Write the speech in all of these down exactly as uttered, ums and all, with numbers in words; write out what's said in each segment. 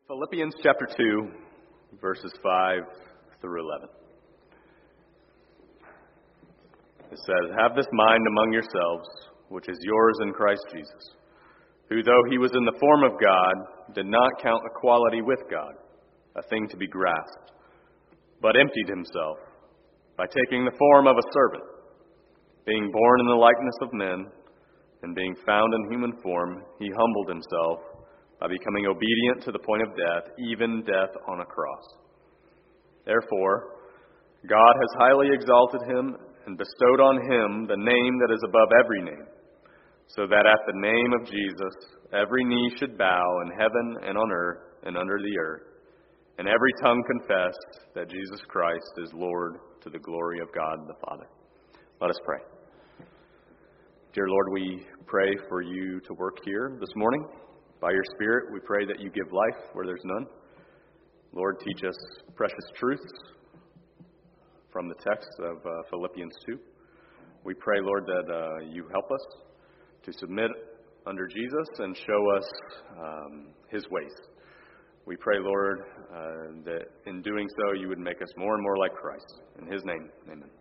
Philippians chapter two, verses five through eleven. It says, "Have this mind among yourselves, which is yours in Christ Jesus, who, though he was in the form of God, did not count equality with God a thing to be grasped, but emptied himself by taking the form of a servant, being born in the likeness of men, and being found in human form, he humbled himself by becoming obedient to the point of death, even death on a cross. Therefore, God has highly exalted him and bestowed on him the name that is above every name, so that at the name of Jesus every knee should bow in heaven and on earth and under the earth, and every tongue confess that Jesus Christ is Lord, to the glory of God the Father." Let us pray. Dear Lord, we pray for you to work here this morning. By your Spirit, we pray that you give life where there's none. Lord, teach us precious truths from the text of uh, Philippians two. We pray, Lord, that uh, you help us to submit under Jesus and show us um, his ways. We pray, Lord, uh, that in doing so you would make us more and more like Christ. In his name, amen.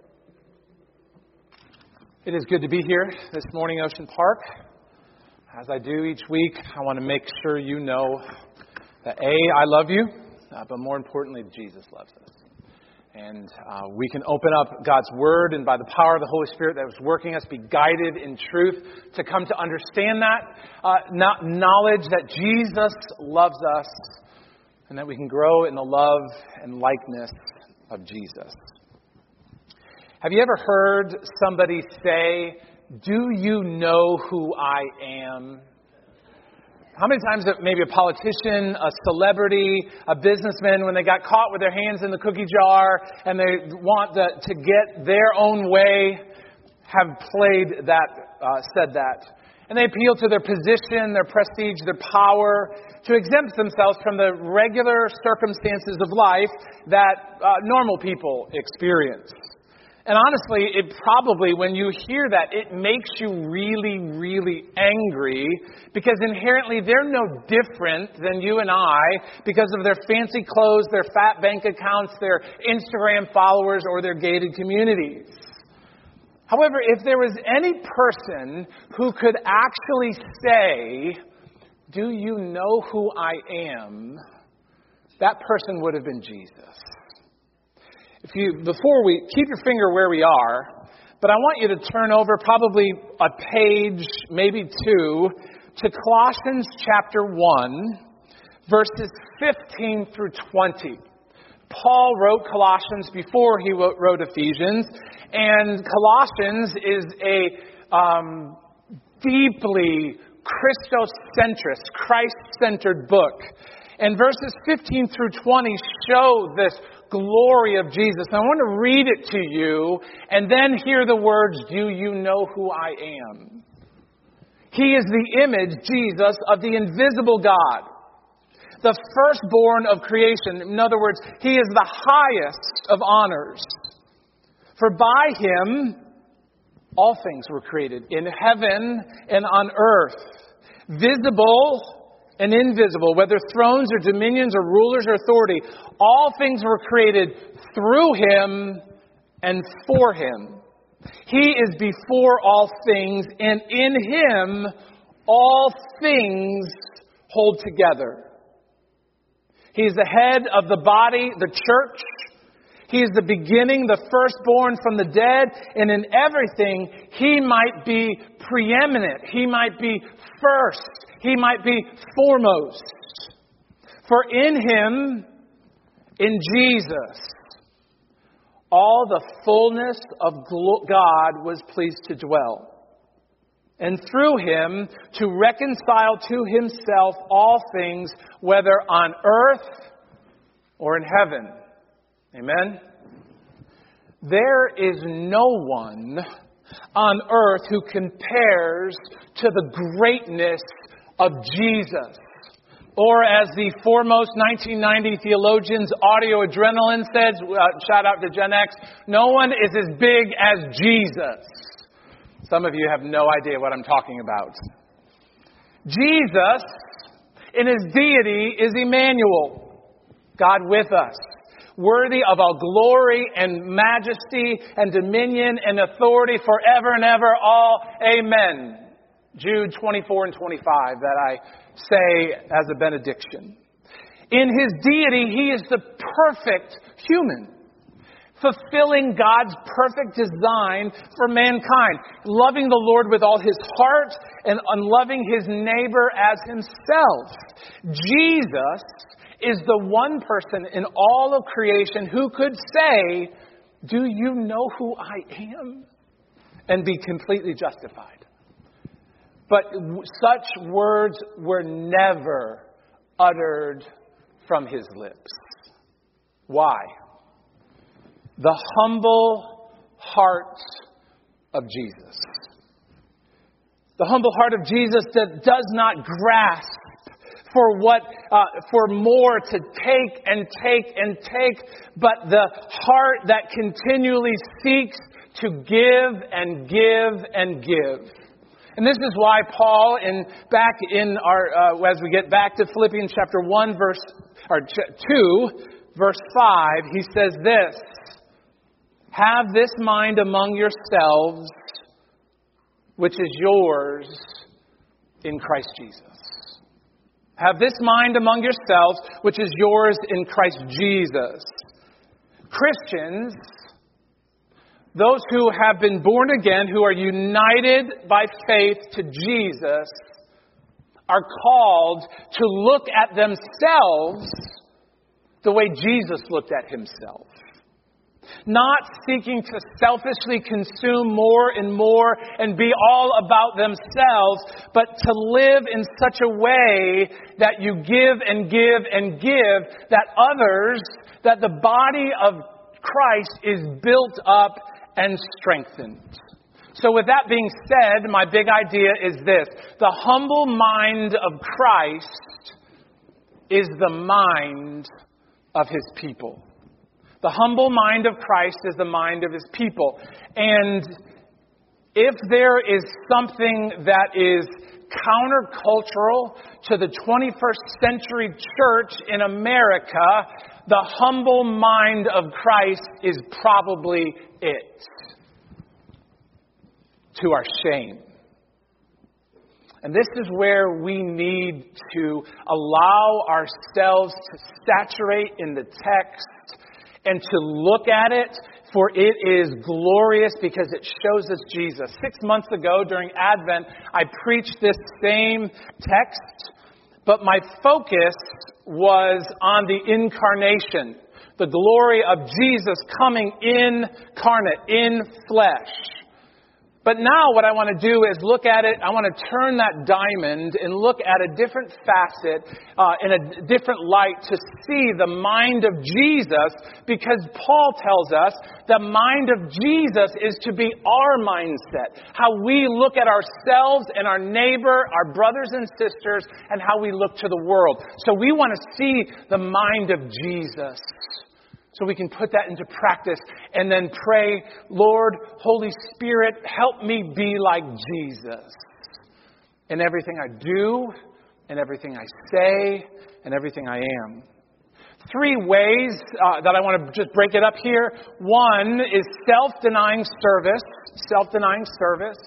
It is good to be here this morning, Ocean Park. As I do each week, I want to make sure you know that A, I love you, uh, but more importantly, Jesus loves us. And uh, we can open up God's Word, and by the power of the Holy Spirit that was working us, be guided in truth to come to understand that, uh, not knowledge that Jesus loves us, and that we can grow in the love and likeness of Jesus. Have you ever heard somebody say, "Do you know who I am?" How many times have maybe a politician, a celebrity, a businessman, when they got caught with their hands in the cookie jar and they want the, to get their own way, have played that, uh, said that. And they appeal to their position, their prestige, their power to exempt themselves from the regular circumstances of life that uh, normal people experience. And honestly, it probably, when you hear that, it makes you really, really angry because inherently they're no different than you and I because of their fancy clothes, their fat bank accounts, their Instagram followers, or their gated communities. However, if there was any person who could actually say, "Do you know who I am?" that person would have been Jesus. If you, before we, keep your finger where we are, but I want you to turn over probably a page, maybe two, to Colossians chapter one, verses fifteen through twenty. Paul wrote Colossians before he wrote Ephesians, and Colossians is a um, deeply Christocentrist, Christ-centered book. And verses fifteen through twenty show this glory of Jesus. I want to read it to you and then hear the words, "Do you know who I am?" He is the image, Jesus, of the invisible God, the firstborn of creation. In other words, he is the highest of honors. For by him all things were created, in heaven and on earth, visible and invisible, whether thrones or dominions or rulers or authority. All things were created through him and for him. He is before all things, and in him all things hold together. He is the head of the body, the church. He is the beginning, the firstborn from the dead, and in everything he might be preeminent. He might be first. He might be foremost. For in him, in Jesus, all the fullness of God was pleased to dwell. And through him to reconcile to himself all things, whether on earth or in heaven. Amen? There is no one on earth who compares to the greatness of Jesus. Or as the foremost nineteen ninety theologians, Audio Adrenaline says, uh, shout out to Gen X, no one is as big as Jesus. Some of you have no idea what I'm talking about. Jesus In his deity is Emmanuel, God with us, worthy of all glory and majesty and dominion and authority forever and ever. All amen. Jude twenty-four and twenty-five that I say as a benediction. In his deity, he is the perfect human, fulfilling God's perfect design for mankind, loving the Lord with all his heart and loving his neighbor as himself. Jesus is the one person in all of creation who could say, "Do you know who I am?" and be completely justified. But such words were never uttered from his lips. Why? The humble heart of Jesus. The humble heart of Jesus that does not grasp for what, uh, for more to take and take and take, but the heart that continually seeks to give and give and give. And this is why Paul, in back in our, uh, as we get back to Philippians chapter one, verse or two, verse five, he says this: "Have this mind among yourselves, which is yours in Christ Jesus." Have this mind among yourselves, which is yours in Christ Jesus. Christians, those who have been born again, who are united by faith to Jesus, are called to look at themselves the way Jesus looked at himself. Not seeking to selfishly consume more and more and be all about themselves, but to live in such a way that you give and give and give, that others, that the body of Christ is built up and strengthened. So with that being said, my big idea is this: the humble mind of Christ is the mind of his people. The humble mind of Christ is the mind of his people. And if there is something that is countercultural to the twenty-first century church in America, the humble mind of Christ is probably it. To our shame. And this is where we need to allow ourselves to saturate in the text and to look at it, for it is glorious because it shows us Jesus. Six months ago during Advent, I preached this same text, but my focus was on the incarnation, the glory of Jesus coming incarnate, in flesh. But now what I want to do is look at it, I want to turn that diamond and look at a different facet, uh, in a different light, to see the mind of Jesus, because Paul tells us the mind of Jesus is to be our mindset. How we look at ourselves and our neighbor, our brothers and sisters, and how we look to the world. So we want to see the mind of Jesus, so we can put that into practice and then pray, "Lord, Holy Spirit, help me be like Jesus in everything I do, in everything I say, and everything I am." Three ways uh, that I want to just break it up here. One is self-denying service, self-denying service.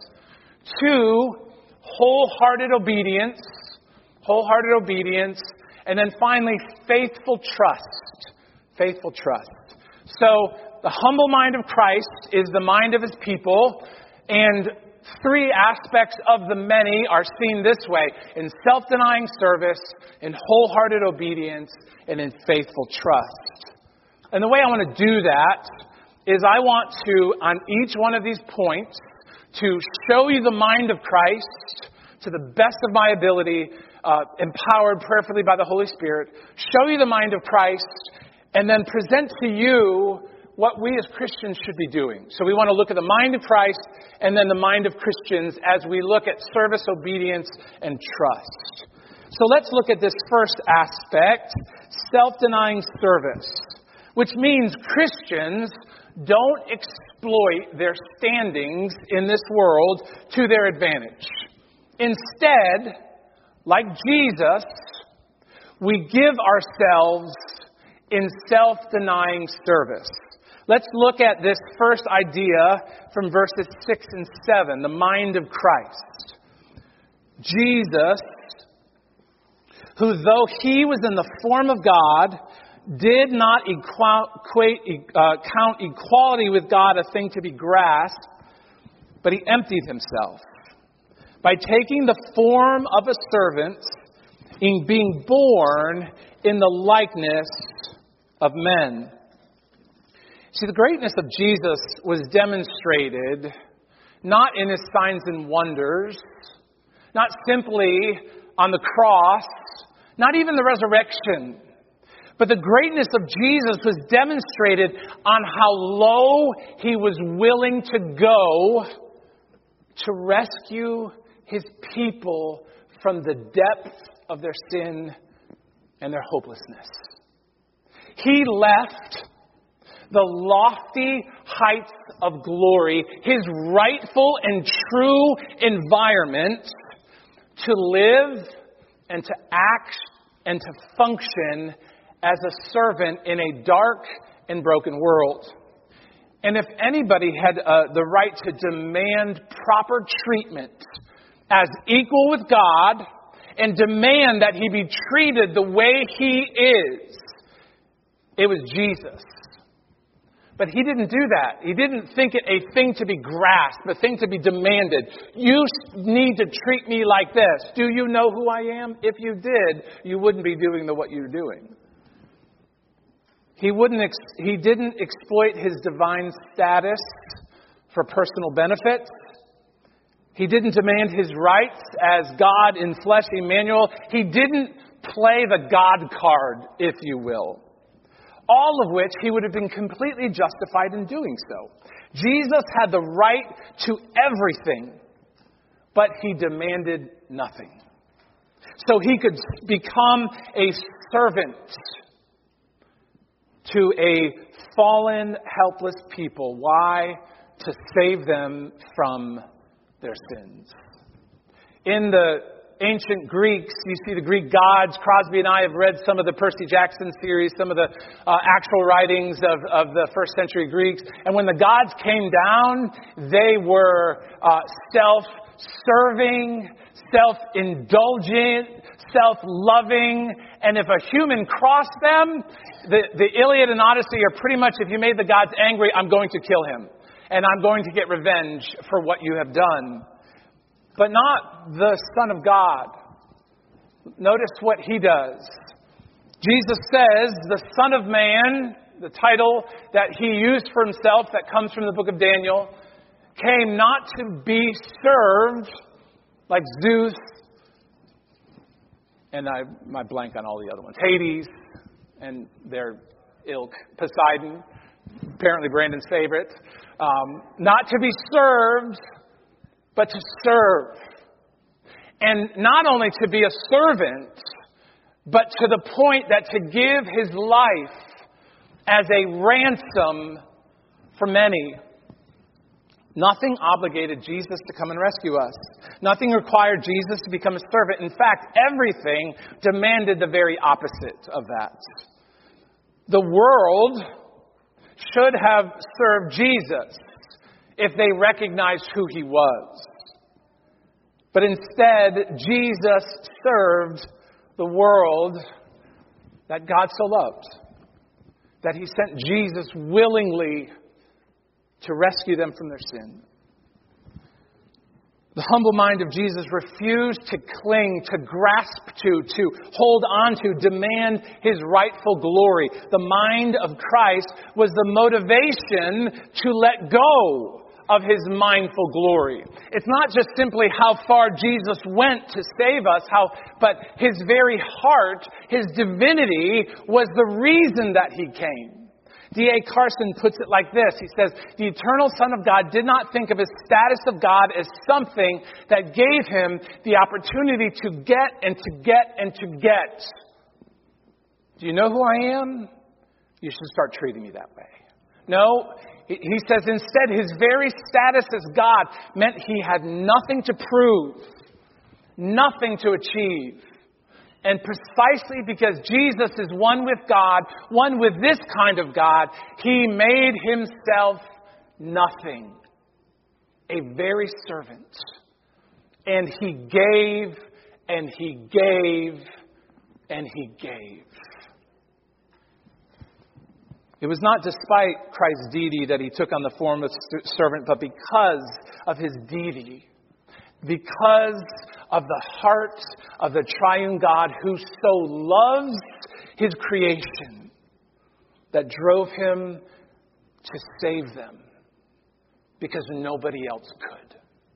Two, wholehearted obedience, wholehearted obedience. And then finally, faithful trust. Faithful trust. So the humble mind of Christ is the mind of his people, and three aspects of the many are seen this way: in self-denying service, in wholehearted obedience, and in faithful trust. And the way I want to do that is I want to, on each one of these points, to show you the mind of Christ to the best of my ability, uh, empowered prayerfully by the Holy Spirit, show you the mind of Christ, and then present to you what we as Christians should be doing. So we want to look at the mind of Christ and then the mind of Christians as we look at service, obedience, and trust. So let's look at this first aspect, self-denying service, which means Christians don't exploit their standings in this world to their advantage. Instead, like Jesus, we give ourselves in self-denying service. Let's look at this first idea from verses six and seven, the mind of Christ. Jesus, who though he was in the form of God, did not equate, uh, count equality with God a thing to be grasped, but he emptied himself by taking the form of a servant, in being born in the likeness of men. See, the greatness of Jesus was demonstrated not in his signs and wonders, not simply on the cross, not even the resurrection. But the greatness of Jesus was demonstrated on how low he was willing to go to rescue his people from the depth of their sin and their hopelessness. He left the lofty heights of glory, his rightful and true environment, to live and to act and to function as a servant in a dark and broken world. And if anybody had uh, the right to demand proper treatment as equal with God and demand that he be treated the way he is, it was Jesus. But he didn't do that. He didn't think it a thing to be grasped, a thing to be demanded. You need to treat me like this. Do you know who I am? If you did, you wouldn't be doing the what you're doing. He wouldn't. Ex- he didn't exploit his divine status for personal benefit. He didn't demand his rights as God in flesh, Emmanuel. He didn't play the God card, if you will. All of which he would have been completely justified in doing so. Jesus had the right to everything, but he demanded nothing. So he could become a servant to a fallen, helpless people. Why? To save them from their sins. In the ancient Greeks, you see the Greek gods. Crosby and I have read some of the Percy Jackson series, some of the uh, actual writings of, of the first century Greeks. And when the gods came down, they were uh, self-serving, self-indulgent, self-loving. And if a human crossed them, the, the Iliad and Odyssey are pretty much, if you made the gods angry, I'm going to kill him. And I'm going to get revenge for what you have done. But not the Son of God. Notice what he does. Jesus says, the Son of Man, the title that he used for himself that comes from the book of Daniel, came not to be served like Zeus, and I my blank on all the other ones, Hades and their ilk, Poseidon, apparently Brandon's favorite, um, not to be served, but to serve. And not only to be a servant, but to the point that to give his life as a ransom for many. Nothing obligated Jesus to come and rescue us. Nothing required Jesus to become a servant. In fact, everything demanded the very opposite of that. The world should have served Jesus if they recognized who he was. But instead, Jesus served the world that God so loved, that he sent Jesus willingly to rescue them from their sin. The humble mind of Jesus refused to cling, to grasp to, to hold on to, demand his rightful glory. The mind of Christ was the motivation to let go of his mindful glory. It's not just simply how far Jesus went to save us, how, but his very heart, his divinity, was the reason that he came. D A Carson puts it like this. He says, the eternal Son of God did not think of his status of God as something that gave him the opportunity to get and to get and to get. Do you know who I am? You should start treating me that way. No, he says instead his very status as God meant he had nothing to prove, nothing to achieve, And precisely because Jesus is one with God, one with this kind of God, He made Himself nothing. A very servant. And He gave, and He gave, and He gave. It was not despite Christ's deity that He took on the form of servant, but because of His deity. Because of the heart of the triune God who so loves His creation that drove Him to save them because nobody else could.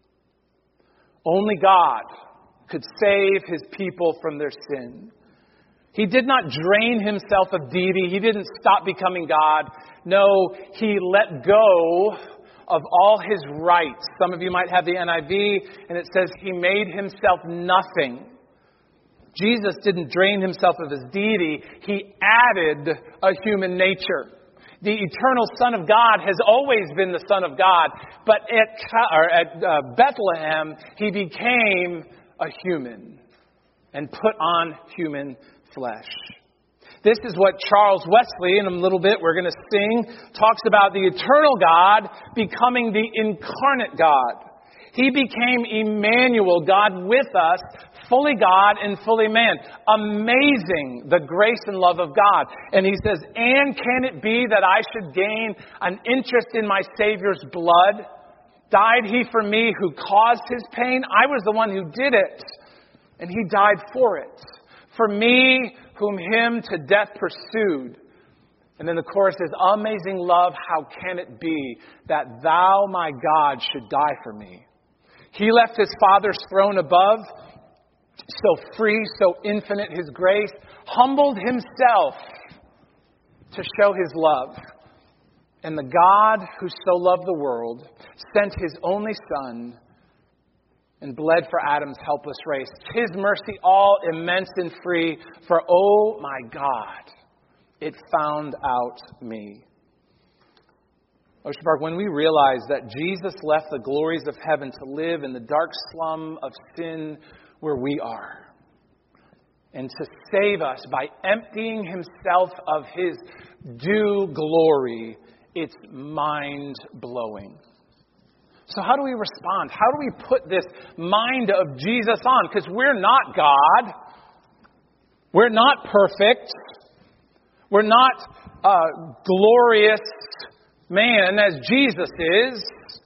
Only God could save His people from their sin. He did not drain Himself of deity. He didn't stop becoming God. No, He let go of all His rights. Some of you might have the N I V, and it says He made Himself nothing. Jesus didn't drain Himself of His deity. He added a human nature. The eternal Son of God has always been the Son of God, but at, or at uh, Bethlehem, He became a human and put on human flesh. This is what Charles Wesley, in a little bit we're going to sing, talks about the eternal God becoming the incarnate God. He became Emmanuel, God with us, fully God and fully man. Amazing, the grace and love of God. And he says, and can it be that I should gain an interest in my Savior's blood? Died He for me who caused His pain? I was the one who did it, and He died for it. For me, whom Him to death pursued. And then the chorus says, amazing love, how can it be that Thou, my God, should die for me? He left His Father's throne above, so free, so infinite His grace, humbled Himself to show His love. And the God who so loved the world sent His only Son and bled for Adam's helpless race. His mercy all immense and free, for oh my God, it found out me. Ocean Park, when we realize that Jesus left the glories of heaven to live in the dark slum of sin where we are, and to save us by emptying Himself of His due glory, it's mind-blowing. So how do we respond? How do we put this mind of Jesus on? Because we're not God. We're not perfect. We're not a glorious man as Jesus is.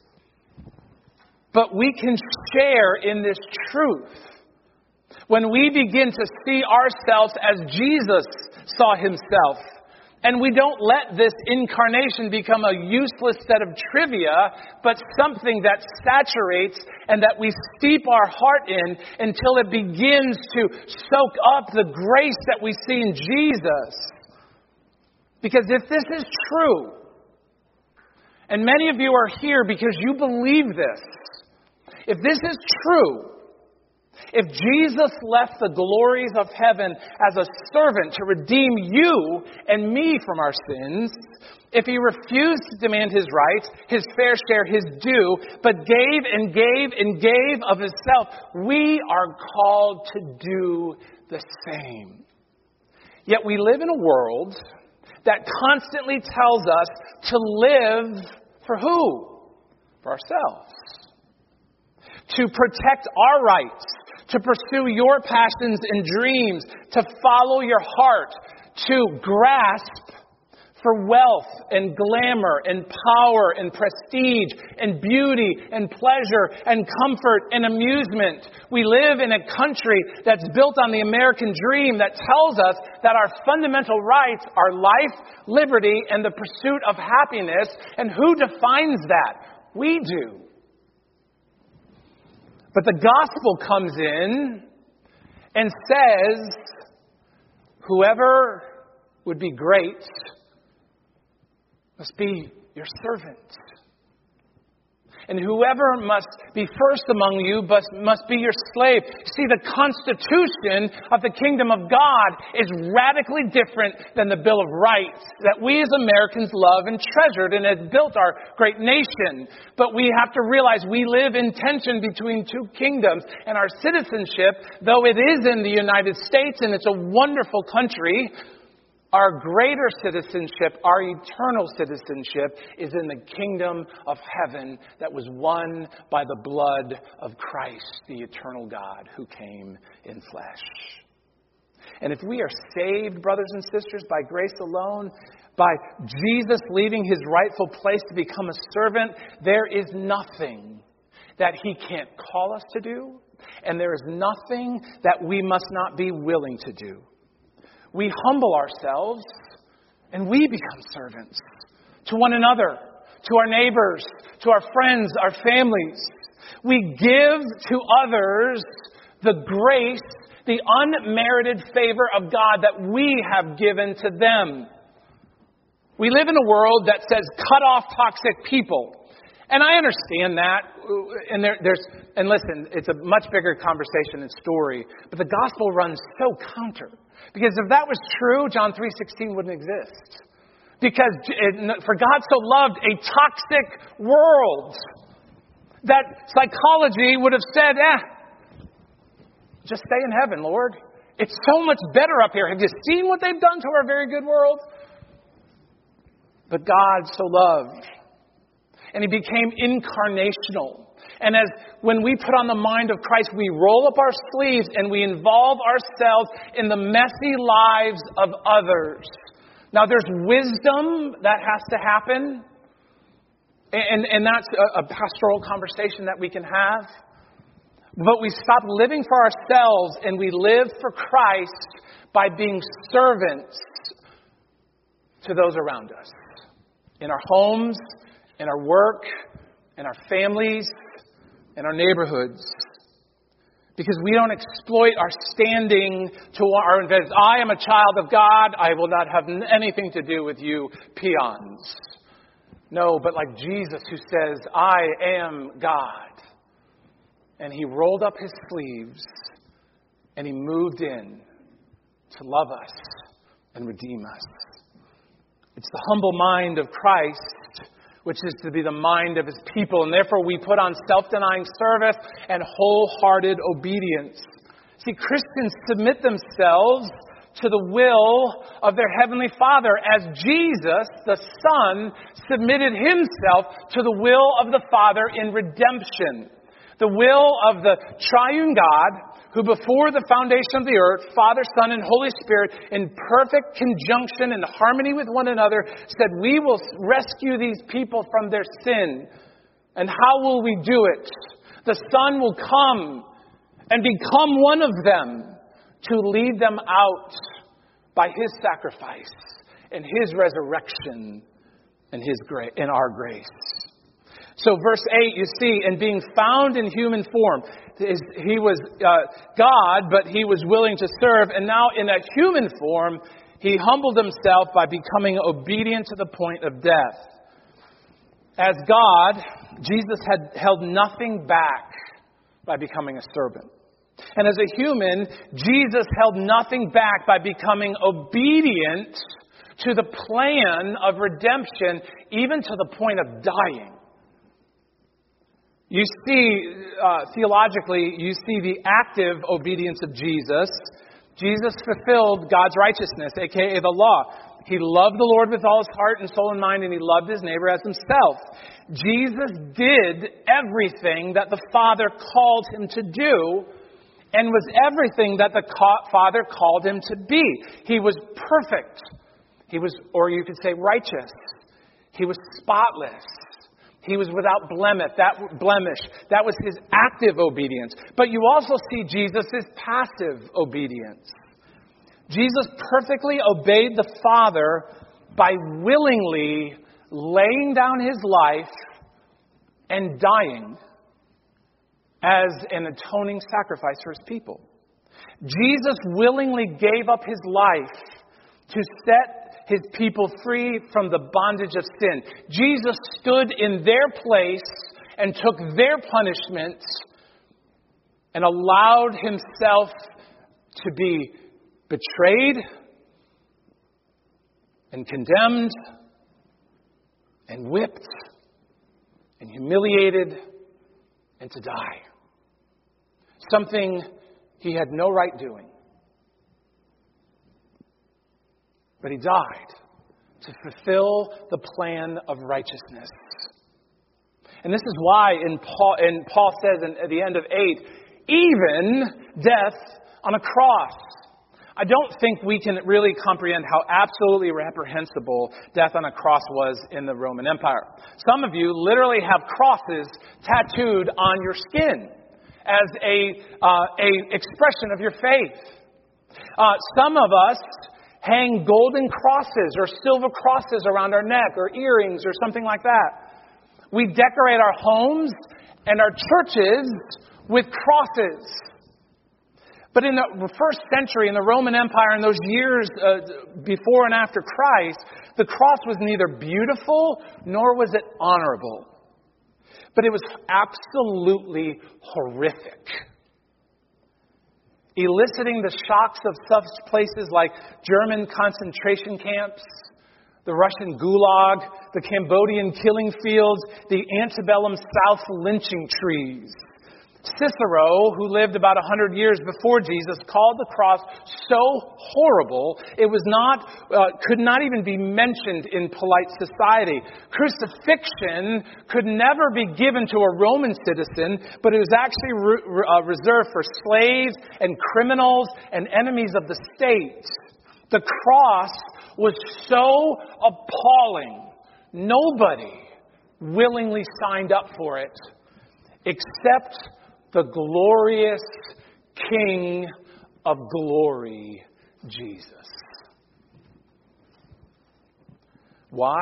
But we can share in this truth. When we begin to see ourselves as Jesus saw Himself, and we don't let this incarnation become a useless set of trivia, but something that saturates and that we steep our heart in until it begins to soak up the grace that we see in Jesus. Because if this is true, and many of you are here because you believe this, if this is true, if Jesus left the glories of heaven as a servant to redeem you and me from our sins, if He refused to demand His rights, His fair share, His due, but gave and gave and gave of Himself, we are called to do the same. Yet we live in a world that constantly tells us to live for who? For ourselves. To protect our rights. To pursue your passions and dreams, to follow your heart, to grasp for wealth and glamour and power and prestige and beauty and pleasure and comfort and amusement. We live in a country that's built on the American dream that tells us that our fundamental rights are life, liberty, and the pursuit of happiness. And who defines that? We do. But the gospel comes in and says, whoever would be great must be your servant. And whoever must be first among you but must be your slave. See, the constitution of the kingdom of God is radically different than the Bill of Rights that we as Americans love and treasured and has built our great nation. But we have to realize we live in tension between two kingdoms, and our citizenship, though it is in the United States and it's a wonderful country, our greater citizenship, our eternal citizenship, is in the kingdom of heaven that was won by the blood of Christ, the eternal God who came in flesh. And if we are saved, brothers and sisters, by grace alone, by Jesus leaving his rightful place to become a servant, there is nothing that he can't call us to do, and there is nothing that we must not be willing to do. We humble ourselves and we become servants to one another, to our neighbors, to our friends, our families. We give to others the grace, the unmerited favor of God that we have given to them. We live in a world that says cut off toxic people. And I understand that. And there, there's, and listen, it's a much bigger conversation and story. But the gospel runs so counter. Because if that was true, John three sixteen wouldn't exist. Because it, for God so loved a toxic world that psychology would have said, eh, just stay in heaven, Lord. It's so much better up here. Have you seen what they've done to our very good world? But God so loved. And he became incarnational. And as when we put on the mind of Christ, we roll up our sleeves and we involve ourselves in the messy lives of others. Now, there's wisdom that has to happen. And, and that's a, a pastoral conversation that we can have. But we stop living for ourselves and we live for Christ by being servants to those around us. In our homes, in our work, in our families, in our neighborhoods. Because we don't exploit our standing to our advantage. I am a child of God. I will not have anything to do with you peons. No, but like Jesus who says, I am God. And he rolled up his sleeves and he moved in to love us and redeem us. It's the humble mind of Christ, which is to be the mind of his people. And therefore we put on self-denying service and wholehearted obedience. See, Christians submit themselves to the will of their Heavenly Father as Jesus, the Son, submitted himself to the will of the Father in redemption. The will of the triune God, who before the foundation of the earth, Father, Son, and Holy Spirit, in perfect conjunction and harmony with one another, said, we will rescue these people from their sin. And how will we do it? The Son will come and become one of them to lead them out by his sacrifice and his resurrection and his grace, and our grace. So verse eight, you see, and being found in human form, he was uh, God, but he was willing to serve. And now in a human form, he humbled himself by becoming obedient to the point of death. As God, Jesus had held nothing back by becoming a servant. And as a human, Jesus held nothing back by becoming obedient to the plan of redemption, even to the point of dying. You see, uh, theologically, you see the active obedience of Jesus. Jesus fulfilled God's righteousness, aka the law. He loved the Lord with all his heart and soul and mind, and he loved his neighbor as himself. Jesus did everything that the Father called him to do, and was everything that the Father called him to be. He was perfect. He was, or you could say righteous. He was spotless. He was without blemish. That blemish. That was his active obedience. But you also see Jesus' passive obedience. Jesus perfectly obeyed the Father by willingly laying down his life and dying as an atoning sacrifice for his people. Jesus willingly gave up his life to set his people free from the bondage of sin. Jesus stood in their place and took their punishment and allowed himself to be betrayed and condemned and whipped and humiliated and to die. Something he had no right doing. But he died to fulfill the plan of righteousness. And this is why in Paul, and Paul says in, at the end of eight, even death on a cross. I don't think we can really comprehend how absolutely reprehensible death on a cross was in the Roman Empire. Some of you literally have crosses tattooed on your skin as a, uh, a expression of your faith. Uh, some of us hang golden crosses or silver crosses around our neck or earrings or something like that. We decorate our homes and our churches with crosses. But in the first century, in the Roman Empire, in those years uh, before and after Christ, the cross was neither beautiful nor was it honorable. But it was absolutely horrific, eliciting the shocks of such places like German concentration camps, the Russian Gulag, the Cambodian killing fields, the antebellum South lynching trees. Cicero, who lived about one hundred years before Jesus, called the cross so horrible it was not, uh, could not even be mentioned in polite society. Crucifixion could never be given to a Roman citizen, but it was actually re- uh, reserved for slaves and criminals and enemies of the state. The cross was so appalling, nobody willingly signed up for it, except the glorious King of glory, Jesus. Why?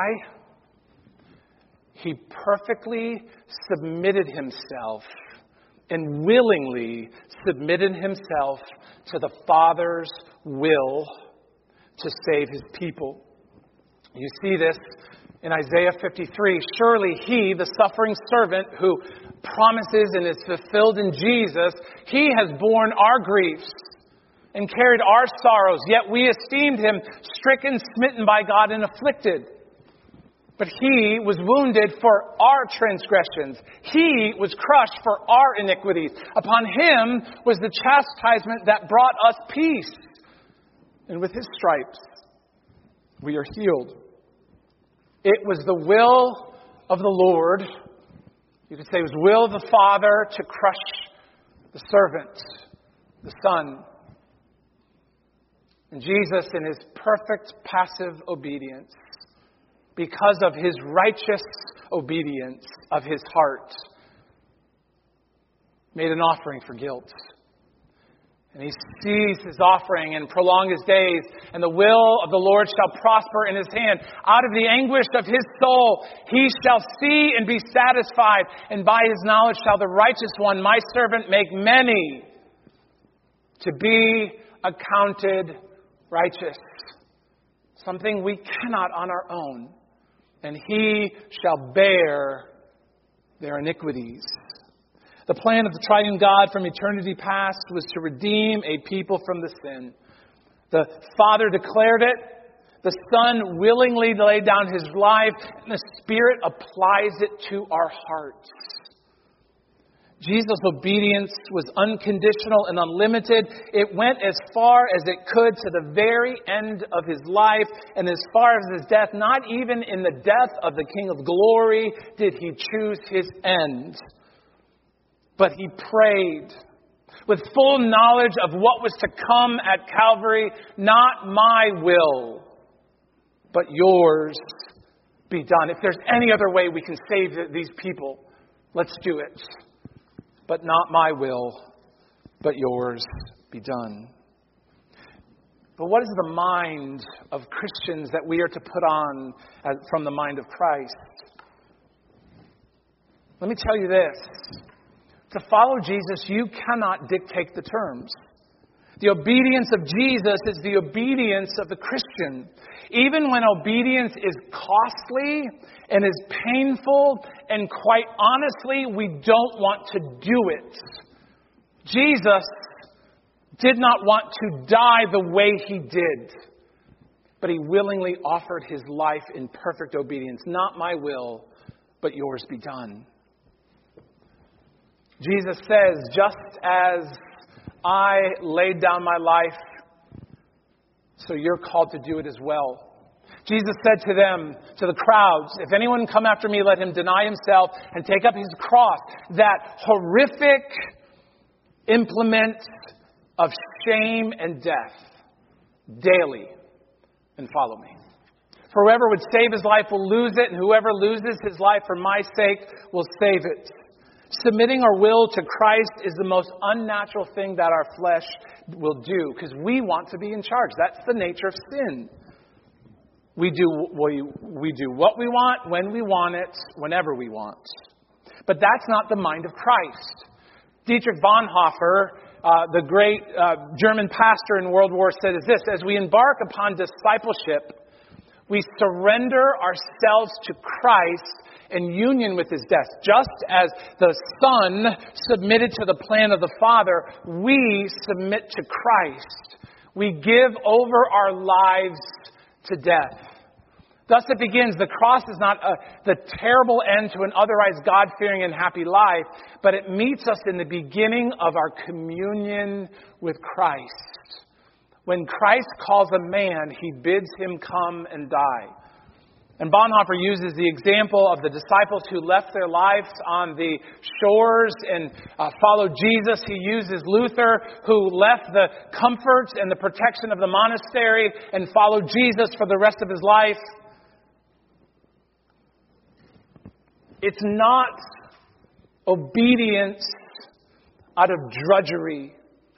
He perfectly submitted himself and willingly submitted himself to the Father's will to save his people. You see this in Isaiah fifty-three. Surely he, the suffering servant who promises and is fulfilled in Jesus, he has borne our griefs and carried our sorrows, yet we esteemed him stricken, smitten by God, and afflicted. But he was wounded for our transgressions. He was crushed for our iniquities. Upon him was the chastisement that brought us peace. And with his stripes we are healed. It was the will of the Lord, you could say it was the will of the Father to crush the servant, the Son. And Jesus, in his perfect passive obedience, because of his righteous obedience of his heart, made an offering for guilt. And he sees his offering and prolong his days, and the will of the Lord shall prosper in his hand. Out of the anguish of his soul he shall see and be satisfied, and by his knowledge shall the righteous one, my servant, make many to be accounted righteous. Something we cannot on our own. And he shall bear their iniquities. The plan of the triune God from eternity past was to redeem a people from the sin. The Father declared it. The Son willingly laid down his life. And the Spirit applies it to our hearts. Jesus' obedience was unconditional and unlimited. It went as far as it could to the very end of his life. And as far as his death, not even in the death of the King of glory did he choose his end. But he prayed with full knowledge of what was to come at Calvary. Not my will, but yours be done. If there's any other way we can save these people, let's do it. But not my will, but yours be done. But what is the mind of Christians that we are to put on as, from the mind of Christ? Let me tell you this. To follow Jesus, you cannot dictate the terms. The obedience of Jesus is the obedience of the Christian. Even when obedience is costly and is painful, and quite honestly, we don't want to do it. Jesus did not want to die the way he did, but he willingly offered his life in perfect obedience. Not my will, but yours be done. Jesus says, just as I laid down my life, so you're called to do it as well. Jesus said to them, to the crowds, if anyone come after me, let him deny himself and take up his cross. That horrific implement of shame and death daily, and follow me. For whoever would save his life will lose it, and whoever loses his life for my sake will save it. Submitting our will to Christ is the most unnatural thing that our flesh will do, because we want to be in charge. That's the nature of sin. We do, we, we do what we want, when we want it, whenever we want. But that's not the mind of Christ. Dietrich Bonhoeffer, uh, the great uh, German pastor in World War, said is this: as we embark upon discipleship, we surrender ourselves to Christ in union with his death. Just as the Son submitted to the plan of the Father, we submit to Christ. We give over our lives to death. Thus it begins. The cross is not a, the terrible end to an otherwise God-fearing and happy life, but it meets us in the beginning of our communion with Christ. When Christ calls a man, he bids him come and die. And Bonhoeffer uses the example of the disciples who left their lives on the shores and uh, followed Jesus. He uses Luther, who left the comforts and the protection of the monastery and followed Jesus for the rest of his life. It's not obedience out of drudgery.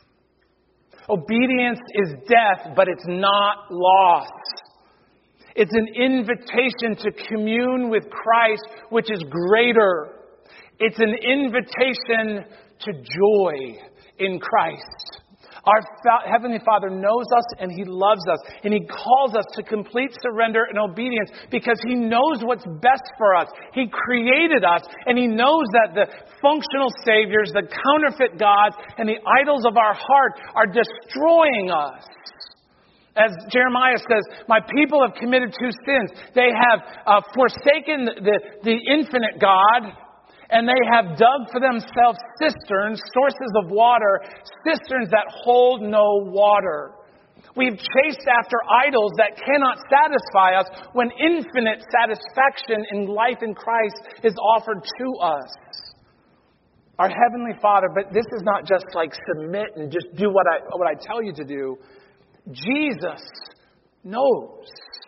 Obedience is death, but it's not loss. It's an invitation to commune with Christ, which is greater. It's an invitation to joy in Christ. Our Fa- Heavenly Father knows us and he loves us. And he calls us to complete surrender and obedience because he knows what's best for us. He created us and he knows that the functional saviors, the counterfeit gods, and the idols of our heart are destroying us. As Jeremiah says, my people have committed two sins. They have uh, forsaken the, the infinite God, and they have dug for themselves cisterns, sources of water, cisterns that hold no water. We've chased after idols that cannot satisfy us when infinite satisfaction in life in Christ is offered to us. Our Heavenly Father, but this is not just like submit and just do what I what I tell you to do. Jesus knows.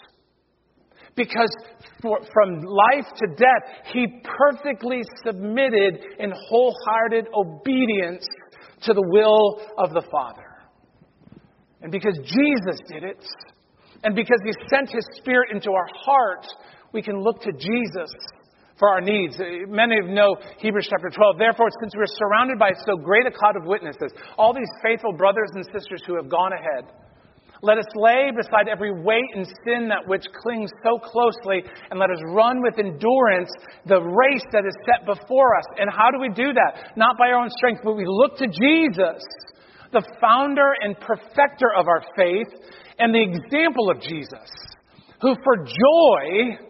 Because for, from life to death, he perfectly submitted in wholehearted obedience to the will of the Father. And because Jesus did it, and because he sent his Spirit into our heart, we can look to Jesus for our needs. Many of you know Hebrews chapter twelve. Therefore, since we're surrounded by so great a cloud of witnesses, all these faithful brothers and sisters who have gone ahead, let us lay beside every weight and sin that which clings so closely, and let us run with endurance the race that is set before us. And how do we do that? Not by our own strength, but we look to Jesus, the founder and perfecter of our faith, and the example of Jesus, who for joy,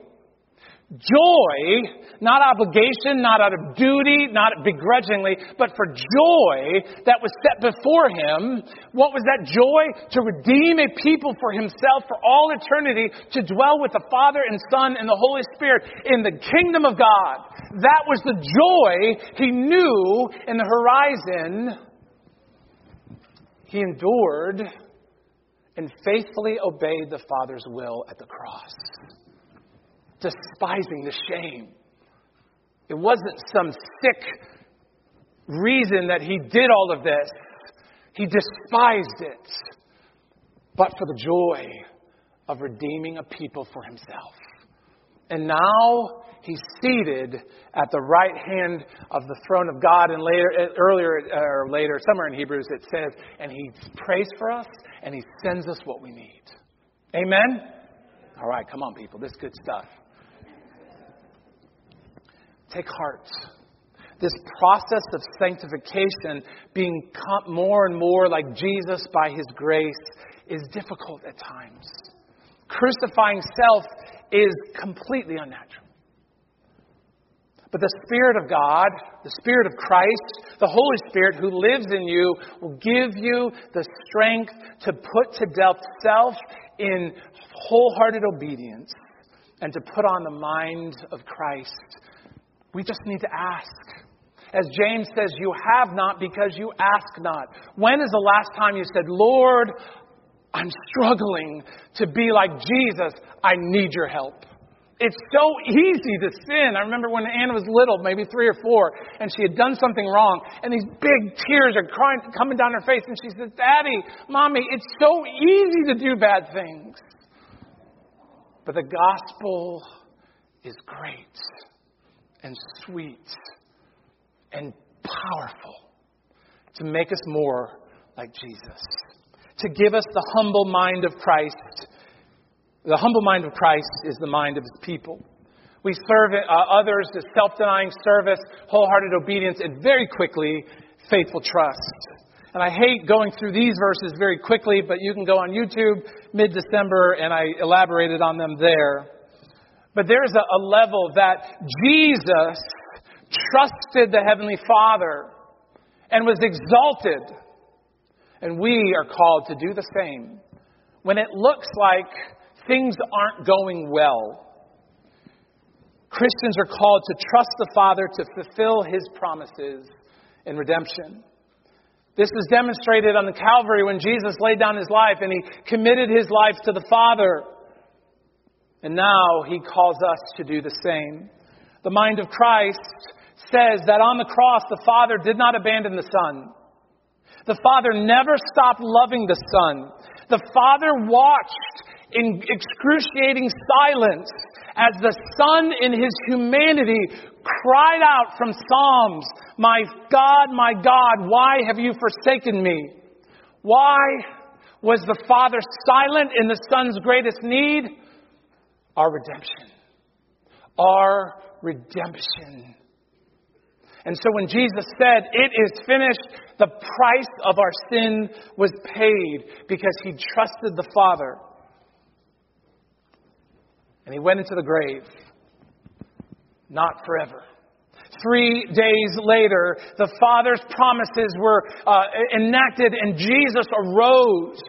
joy, not obligation, not out of duty, not begrudgingly, but for joy that was set before him. What was that joy? To redeem a people for himself for all eternity, to dwell with the Father and Son and the Holy Spirit in the kingdom of God. That was the joy he knew in the horizon. He endured and faithfully obeyed the Father's will at the cross, despising the shame. It wasn't some sick reason that he did all of this. He despised it, but for the joy of redeeming a people for himself. And now He's seated at the right hand of the throne of God. And later, earlier, or later, somewhere in Hebrews it says, and He prays for us and He sends us what we need. Amen? All right, come on, people. This is good stuff. Take heart. This process of sanctification, being more and more like Jesus by His grace, is difficult at times. Crucifying self is completely unnatural. But the Spirit of God, the Spirit of Christ, the Holy Spirit who lives in you will give you the strength to put to death self in wholehearted obedience and to put on the mind of Christ. We just need to ask. As James says, you have not because you ask not. When is the last time you said, Lord, I'm struggling to be like Jesus. I need your help. It's so easy to sin. I remember when Anna was little, maybe three or four, and she had done something wrong, and these big tears are crying, coming down her face, and she says, Daddy, Mommy, it's so easy to do bad things. But the gospel is great and sweet and powerful to make us more like Jesus. To give us the humble mind of Christ. The humble mind of Christ is the mind of His people. We serve uh, others as self-denying service, wholehearted obedience, and very quickly, faithful trust. And I hate going through these verses very quickly, but you can go on YouTube mid-December, and I elaborated on them there. But there's a, a level that Jesus trusted the Heavenly Father and was exalted. And we are called to do the same. When it looks like things aren't going well, Christians are called to trust the Father to fulfill His promises in redemption. This is demonstrated on the Calvary when Jesus laid down His life and He committed His life to the Father. And now He calls us to do the same. The mind of Christ says that on the cross the Father did not abandon the Son. The Father never stopped loving the Son. The Father watched in excruciating silence as the Son in His humanity cried out from Psalms, My God, my God, why have you forsaken me? Why was the Father silent in the Son's greatest need? Our redemption. Our redemption. And so when Jesus said, it is finished, the price of our sin was paid because He trusted the Father. And He went into the grave. Not forever. Three days later, the Father's promises were uh, enacted and Jesus arose.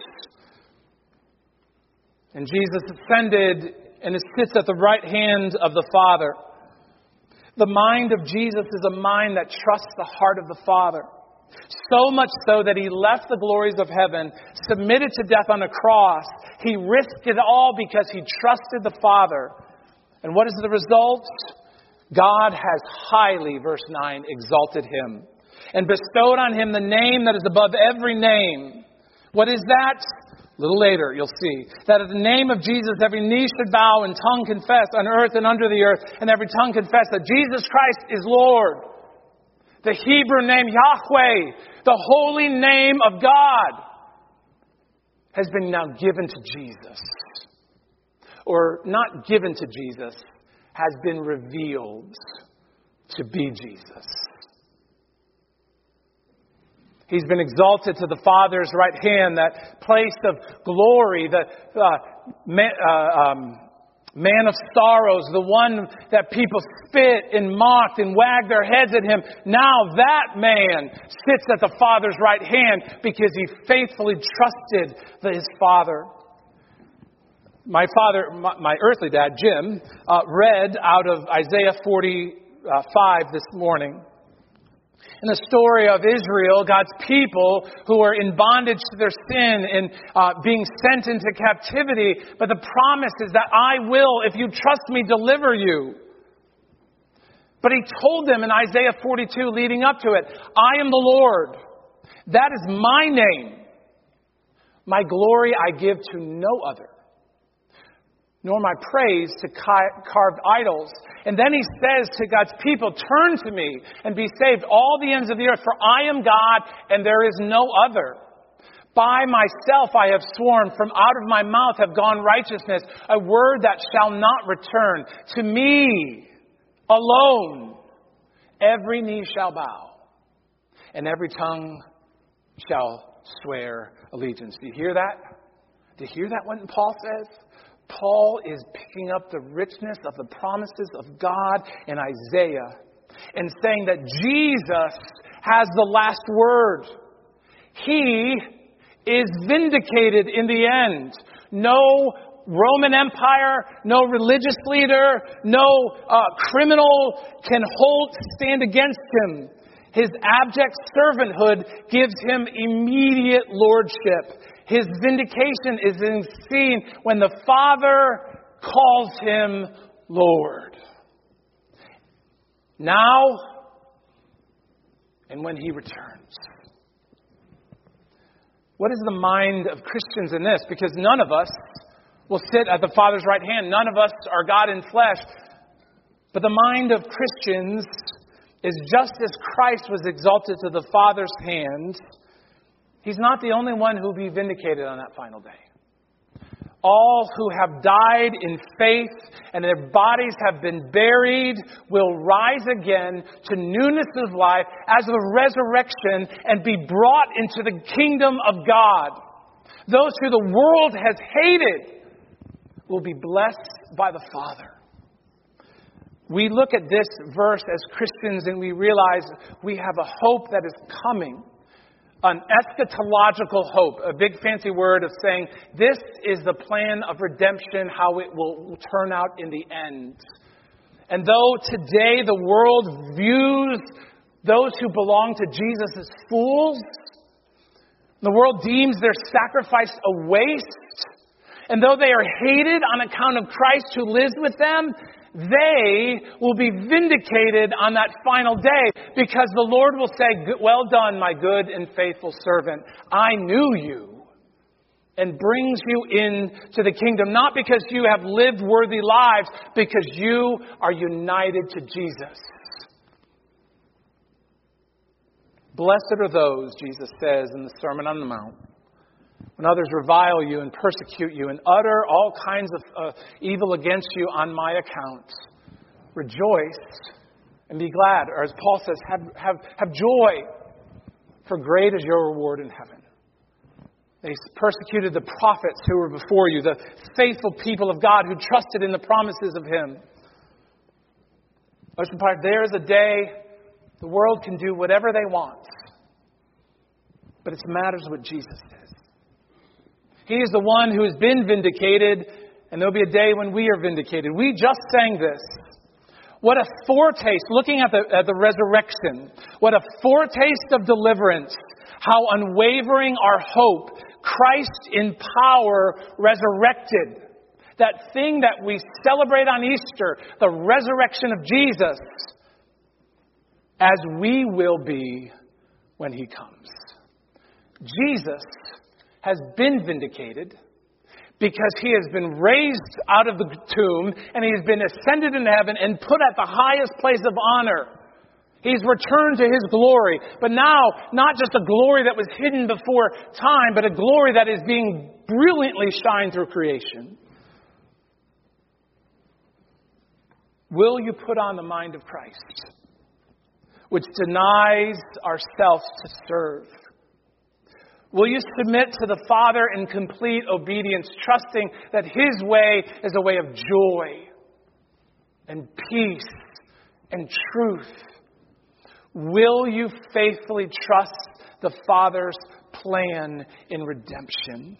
And Jesus ascended and sits at the right hand of the Father. The mind of Jesus is a mind that trusts the heart of the Father. So much so that He left the glories of heaven, submitted to death on a cross. He risked it all because He trusted the Father. And what is the result? God has highly, verse nine, exalted Him and bestowed on Him the name that is above every name. What is that? A little later, you'll see that at the name of Jesus, every knee should bow and tongue confess on earth and under the earth, and every tongue confess that Jesus Christ is Lord. The Hebrew name Yahweh, the holy name of God, has been now given to Jesus. Or not given to Jesus, has been revealed to be Jesus. He's been exalted to the Father's right hand, that place of glory, the uh, man, uh, um, man of sorrows, the one that people spit and mocked and wagged their heads at Him. Now that man sits at the Father's right hand because he faithfully trusted his Father. My father, my, my earthly dad, Jim, uh, read out of Isaiah forty-five this morning. In the story of Israel, God's people who are in bondage to their sin and uh, being sent into captivity. But the promise is that I will, if you trust me, deliver you. But He told them in Isaiah forty-two leading up to it, I am the Lord. That is my name. My glory I give to no other. nor my praise to carved idols. And then he says to God's people, turn to me and be saved, all the ends of the earth, for I am God and there is no other. By myself I have sworn, from out of my mouth have gone righteousness, a word that shall not return. To me alone every knee shall bow, and every tongue shall swear allegiance. Do you hear that? Do you hear that when Paul says? Paul is picking up the richness of the promises of God in Isaiah and saying that Jesus has the last word. He is vindicated in the end. No Roman Empire, no religious leader, no uh, criminal can hold stand against him. His abject servanthood gives him immediate lordship. His vindication is seen when the Father calls him Lord. Now and when he returns. What is the mind of Christians in this? Because none of us will sit at the Father's right hand. None of us are God in flesh. But the mind of Christians is just as Christ was exalted to the Father's hand. He's not the only one who will be vindicated on that final day. All who have died in faith and their bodies have been buried will rise again to newness of life as the resurrection and be brought into the kingdom of God. Those who the world has hated will be blessed by the Father. We look at this verse as Christians and we realize we have a hope that is coming. An eschatological hope, a big fancy word of saying this is the plan of redemption, how it will turn out in the end. And though today the world views those who belong to Jesus as fools, the world deems their sacrifice a waste, and though they are hated on account of Christ who lives with them, they will be vindicated on that final day because the Lord will say, well done, my good and faithful servant. I knew you, and brings you into the kingdom, not because you have lived worthy lives, because you are united to Jesus. Blessed are those, Jesus says in the Sermon on the Mount, when others revile you and persecute you and utter all kinds of uh, evil against you on my account. Rejoice and be glad. Or as Paul says, have, have, have joy, for great is your reward in heaven. They persecuted the prophets who were before you, the faithful people of God who trusted in the promises of Him. Ocean Park, there is a day the world can do whatever they want, but it matters what Jesus says. He is the one who has been vindicated, and there'll be a day when we are vindicated. We just sang this. What a foretaste, looking at the, at the resurrection, what a foretaste of deliverance, how unwavering our hope, Christ in power resurrected. That thing that we celebrate on Easter, the resurrection of Jesus, as we will be when He comes. Jesus has been vindicated because He has been raised out of the tomb and He has been ascended into heaven and put at the highest place of honor. He's returned to His glory. But now, not just a glory that was hidden before time, but a glory that is being brilliantly shined through creation. Will you put on the mind of Christ, which denies ourselves to serve? Will you submit to the Father in complete obedience, trusting that His way is a way of joy and peace and truth? Will you faithfully trust the Father's plan in redemption?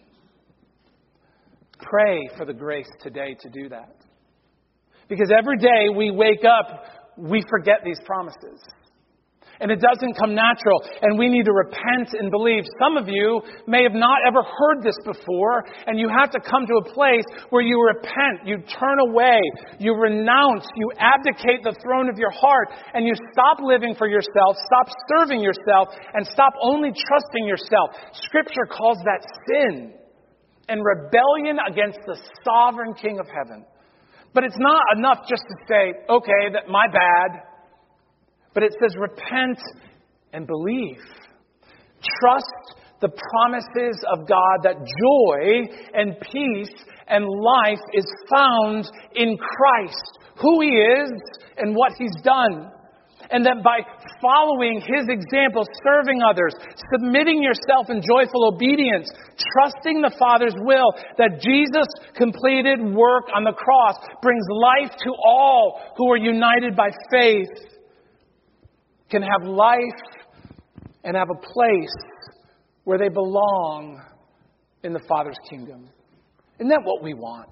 Pray for the grace today to do that. Because every day we wake up, we forget these promises. And it doesn't come natural. And we need to repent and believe. Some of you may have not ever heard this before. And you have to come to a place where you repent. You turn away. You renounce. You abdicate the throne of your heart. And you stop living for yourself. Stop serving yourself. And stop only trusting yourself. Scripture calls that sin. and rebellion against the sovereign King of heaven. But it's not enough just to say, okay, that my bad. But it says repent and believe. Trust the promises of God that joy and peace and life is found in Christ, who He is and what He's done. And that by following His example, serving others, submitting yourself in joyful obedience, trusting the Father's will, that Jesus' completed work on the cross brings life to all who are united by faith, can have life and have a place where they belong in the Father's kingdom. Isn't that what we want?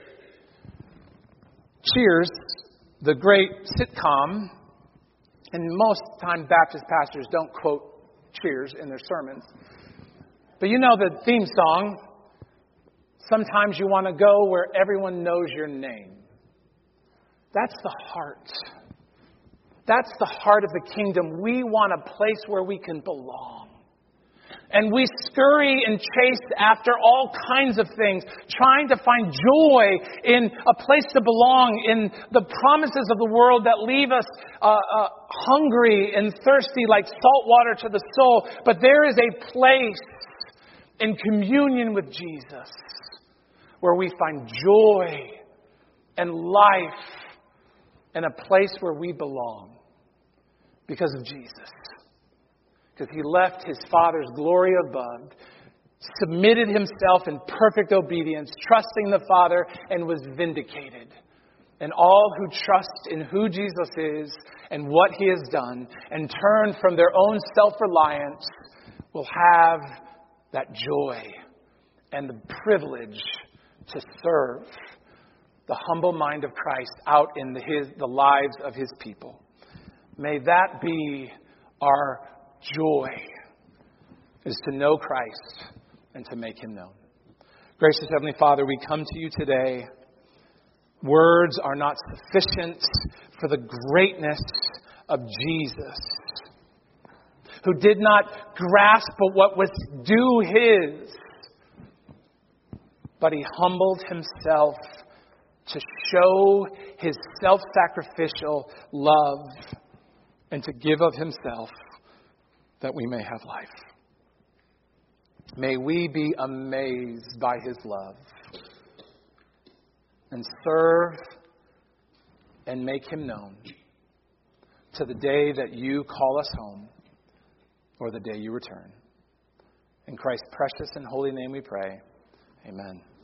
Cheers, the great sitcom, and most time Baptist pastors don't quote Cheers in their sermons. But you know the theme song, sometimes you want to go where everyone knows your name. That's the heart. That's the heart of the kingdom. We want a place where we can belong. And we scurry and chase after all kinds of things, trying to find joy in a place to belong, in the promises of the world that leave us uh, uh, hungry and thirsty like salt water to the soul. But there is a place in communion with Jesus where we find joy and life and a place where we belong because of Jesus. Because He left His Father's glory above, submitted Himself in perfect obedience, trusting the Father, and was vindicated. And all who trust in who Jesus is and what He has done and turn from their own self-reliance will have that joy and the privilege to serve the humble mind of Christ out in the, his, the lives of His people. May that be our joy, is to know Christ and to make Him known. Gracious Heavenly Father, we come to You today. Words are not sufficient for the greatness of Jesus, who did not grasp what was due His, but He humbled Himself to show His self-sacrificial love and to give of Himself that we may have life. May we be amazed by His love and serve and make Him known to the day that You call us home or the day You return. In Christ's precious and holy name we pray. Amen.